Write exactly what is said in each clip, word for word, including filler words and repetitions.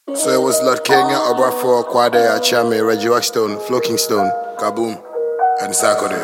So it was Lord Kenya, Obrafo, Kwade, Achame, Reggie Waxstone, Flo Kingston, Kaboom, and Sarkodie.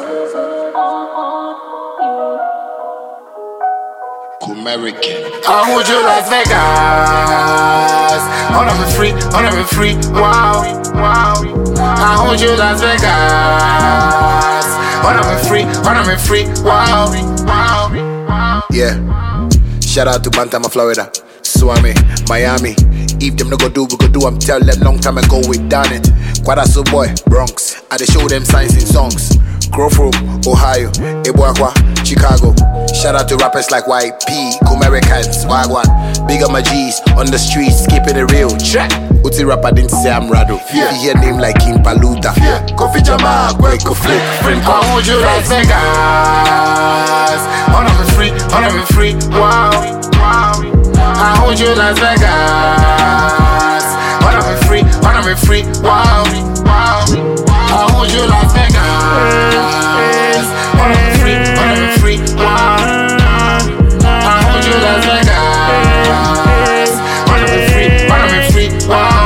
Kumerican. I hold you Las Vegas. On I'm free, on I'm free. Wow, wow. I hold you Las Vegas. On I'm free, on I'm free. Wow, wow. Yeah. Shout out to Bantama, Florida, Swami, Miami. If them no go do, we go do. I'm tell them long time ago we done it. Quadaso boy, Bronx. I dey show them signs in songs. Grove, Ohio, Ebuakwa, Chicago. Shout out to rappers like Y P, Kumericans, Wagwan. Big up my G's on the streets, keeping it real. Track. Uti rapper didn't say I'm Rado. Yeah. You hear name like King Paluda. Yeah. Kofi Jama, Kweko Flip, Friend. I hold you Las Vegas. On I'm free, on I'm free. Wow, wow. I hold you Las Vegas. On I'm free, on I'm free. Wow, wow. I hold you Las Vegas. On I'm free, on I'm free. Wow. I hold you Las Vegas. On I'm free, on I'm free. Wow.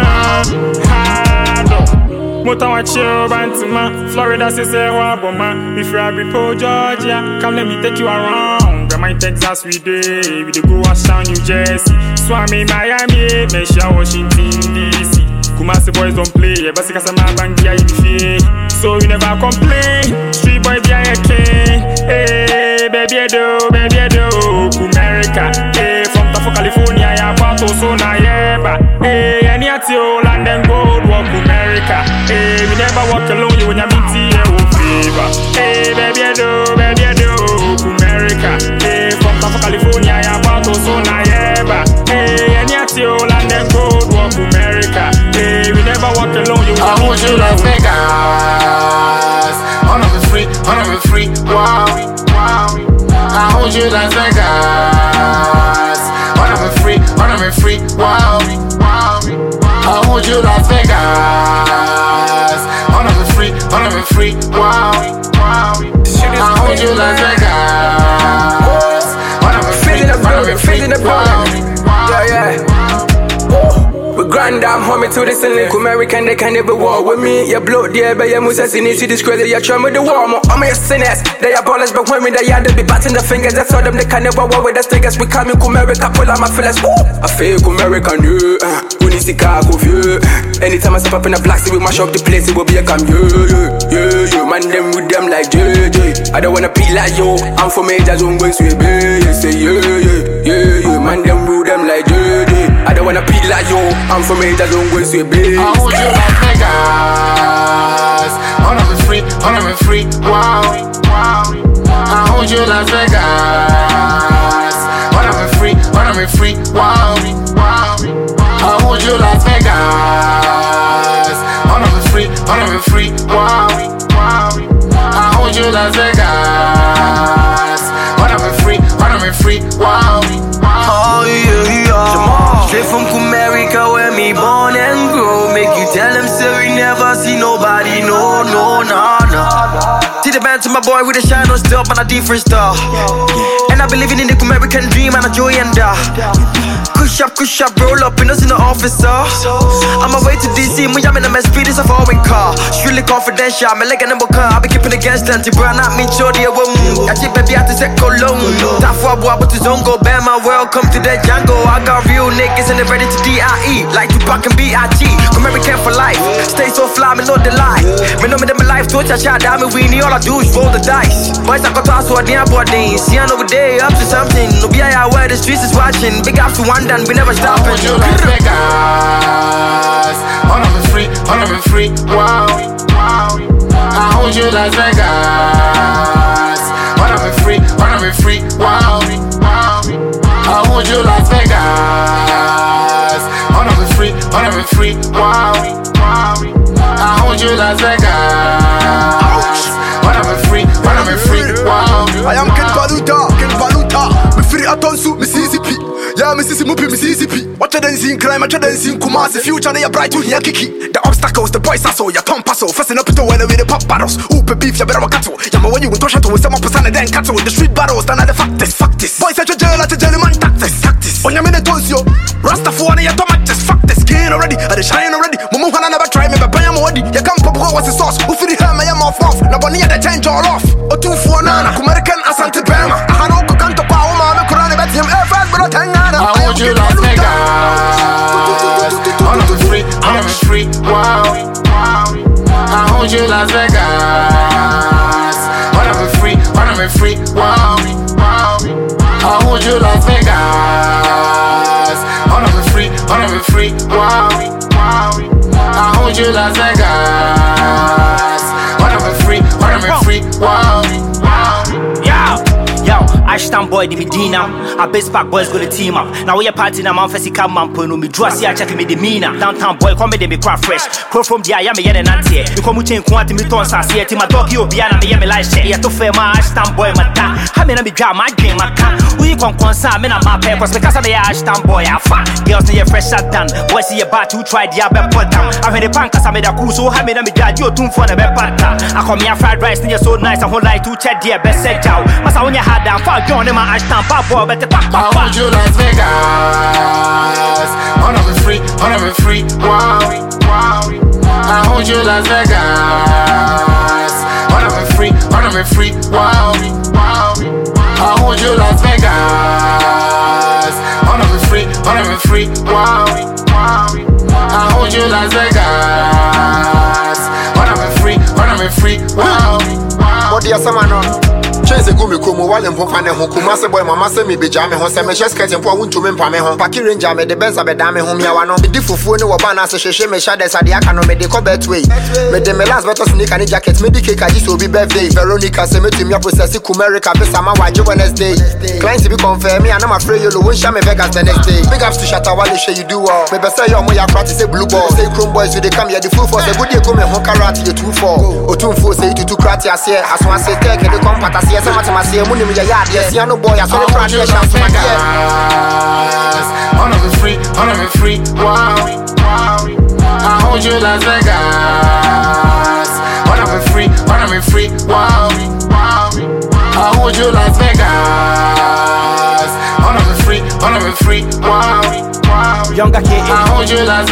Motawa chill Bantima, Florida says Waboma. If you are Bipo, Georgia, come let me take you around. Grandma in Texas we day, we dey go Ashtown, New Jersey, Swami, Miami, Mesha, Washington, D C. Kumasi boys don't play, but because I'm a bank, yeah, you so you never complain. Street boy, be a king. Hey, baby, I do, baby, I do. Kumerica, hey, from Tafo, California, ya Pato, so na yeba. Hey, any at you, London Gold, walk Kumerica. Hey, we never walk alone, you when you meet here, oh, fever. Hey, baby, I do, baby, I do. Kumerica, hey, from Tafo, California, ya Pato, so na yeba. Hey, any at you, London Gold, walk Kumerica. Hey, we never walk alone, you I hold you Las Vegas. On I'm free, on I'm free. Wow, wow. I hold you Las Vegas. On I'm free, on I'm free. Wow, wow. I hold you Las Vegas. On I'm free, on I'm free. Wow, wow. I hold you Las Vegas. On I'm free, on I'm free. Wow, yeah, yeah. We grind down homie to this and link American, they can never war with me. You blow the air, but you must have seen it. See this crazy, you try with the war. I'm your sinners, they are ballers, but when we they are, they be batting the fingers. That's all them, they can never war with the stickers. We come in America, pull out my feelers. I feel American, yeah. We need Chicago, yeah. Anytime I step up in the black sea, we mash up the place, it will be a cam, yeah, yeah, yeah, yeah. Man, them with them like J J. I don't wanna be like yo, I'm from major zone, going to be, yeah, say, yeah, yeah, yeah, yeah. Man, them with them like J J. I don't wanna be like yo, I'm from major zone, going to be. I hold you Las Vegas. On I'm free, on I'm free. Wow, wow. I hold you Las Vegas. On I'm free, on I'm free. Wow, wow. I hold you Las Vegas. On I'm free, on I'm free. Wow, wow. I hold you Las Vegas. On I'm free, on I'm free. Wow, wow. Oh yeah, yeah. Straight from Kumerica where me born and grow. Make you tell them so we never see nobody. No, no, no, no. See the band to my boy with a shine on still on a different star. And I be living in the Kumerican dream and a joy and da. Kush up, kush up, roll up in us in the office, uh. I'm away to D C, when I'm in the speed, it's a foreign car. Strictly confidential, I'm like a number car. I be keeping against them, to burn out me, show the woman. I keep baby out to set cologne. That's why I but to zongo, Bama, welcome to the jungle. I got real niggas and they're ready to D I E. Like Tupac and B I G. Kumerican for life, stay so fly, me know the lie. Me know me them life, torch I shot down me weenie. All I do is roll the dice. Boys, I got tossed to a damn body. See, I know we day up to something. No be I where the streets is watching. Big up to one done, we never stop. I hold you Las Vegas. On I'm free, on I'm free. Wow, wow. I hold you Las Vegas. On I'm free, on I'm free. Wow, wow. I hold you Las Vegas. On I'm free, on I'm free. Wow, wow. I hold you Las Vegas. On I'm free, on I'm free. Wow. I am Ken Paluta, Ken Paluta. Me free Atonsu, Mississippi. Yeah, Mississippi, Mississippi. What you done seen crime, what you done seen Kumasi. Future, they are bright to hear Kiki. The obstacles, the boys are so, ya Tom Paso. Fasten up to weather with the pop battles. Oope beef, ya better cattle. Yama when you go to Shato with some person and then cattle. The street battles, then the fact is, fact is. Boys at your jail, at your jail, man, tactics, tactics. On your minute, Rasta for one of your tomates. already, I the shine already. Mumu Hana never try me, but I am already. You can't pop what's the sauce. Who feed her, I am off off. Nobody had a change all off. Or two for Nana, American Asante Bama. I had no can't to power, Mama, Corona, but him ever, but Tangana. I want you Las Vegas. All of me free, all of me free, wow. I hold you Las Vegas. All of me free, all of me free, wow. I hold you Las Vegas. All of me free, all of me free, wow. I hold you Las Vegas. All of me free, all of me free, wow. Yo, Ashton boy, the Medina. A best pack boys go to team up. Now we are partying, I'm on Fessica Mampo. Me draw see, I check me the Mina. Downtown boy, come me craft fresh. Crow from the I am a yen and auntie. You come with chain quantity, me tons, I see it. My dog, you be an me like shit. You to fair my Ashton boy, my ta. How many be drama, my game, my car. We come concern, me not my papers because of the Ashton boy. I fat. Girls see a fresh shot done. Boys see a bat who tried the other put down. I heard the pancas, I made a cruise, so how many me judge you tune for the best pata. I come here fried rice, and you're so nice. I won't like to check the best set out. Mas I want you had down. John in my Ashton Papa, but the pack. I want you Las Vegas. All of me free, all of me free, wow. I hold you Las Vegas. All of me free, all of me free, wow. I hold you Las Vegas. All of me free, all of me free, wow. I hold you Las Vegas. All of me free, all of me free, wow. What do you say, man? Chase go me komo wale mpofa ne ho kuma se boy mama se me beja me ho se me chest curtain po wonto me mpa me ho paki ranger me de benza be da me ho miawa no di fufuo ne wo ba na se hwehwe me sha de sade aka no me de ko betway me de me last better sneaker ni jacket me di cake aji so bi birthday Veronica se me tumi process Kumerica be sama waje Wednesday clients be confirm me and I'm afraid you lo won sha me Vegas the next day big ups to Shatta Wale share you do all me be say yo mo ya practice say blue ball say chrome boys you dey come here the full force e go dey go me ho karate the two four otumfo say you to karate ase aso ase take the compata ase se matemase mu ni me ya ya yes ya no boy aso the practice chance my dear all of me free all of me free wow I hold you Las Vegas all of me free all of me free wow I hold you Las Vegas all of me free all of me free wow Younger kid I hold you Las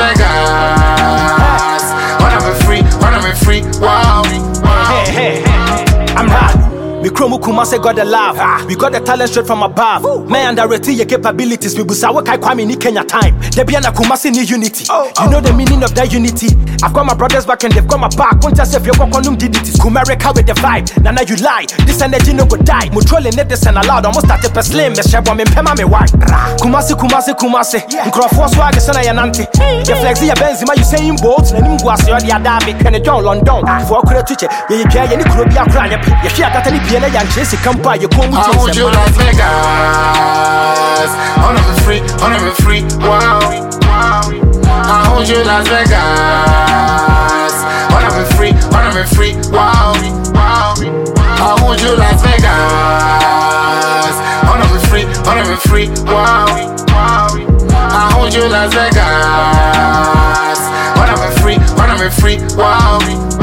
Vegas all of me free all of me free wow hey hey I'm hot. Me Chromo Kumase got the love. Ah. We got the talent straight from above. Oh. Man underrate your capabilities. We busawa kai kwami ni Kenya time. Debiana Kumase ni unity. Oh, you oh. know the meaning of that unity. I've got my brothers back and they've got my back. Won't just if you're going to it. Kumerica with the vibe. Now now you lie. This energy no go die. Mutrolling it this and allowed. Almost started per slim. Me shabo me pema me white. Kumase Kumase Kumase. Nkrofo swag sana ya nante. The flexi ya benzima you saying bold. Na nimu gwase odi adami. Kene John London. For kure tuche. Ye ye ye ni kuro bia kura nyepi. Ye shia kata ni piene ya nchesi kampa ye ko I hold you Las Vegas. All of me free, all of me free, wow. I hold you Las Vegas. All of me free, all of me free, wow. I hold you Las Vegas. All of me free, all of me free, wow. I hold you Las Vegas. All of me free, all of me free, wow.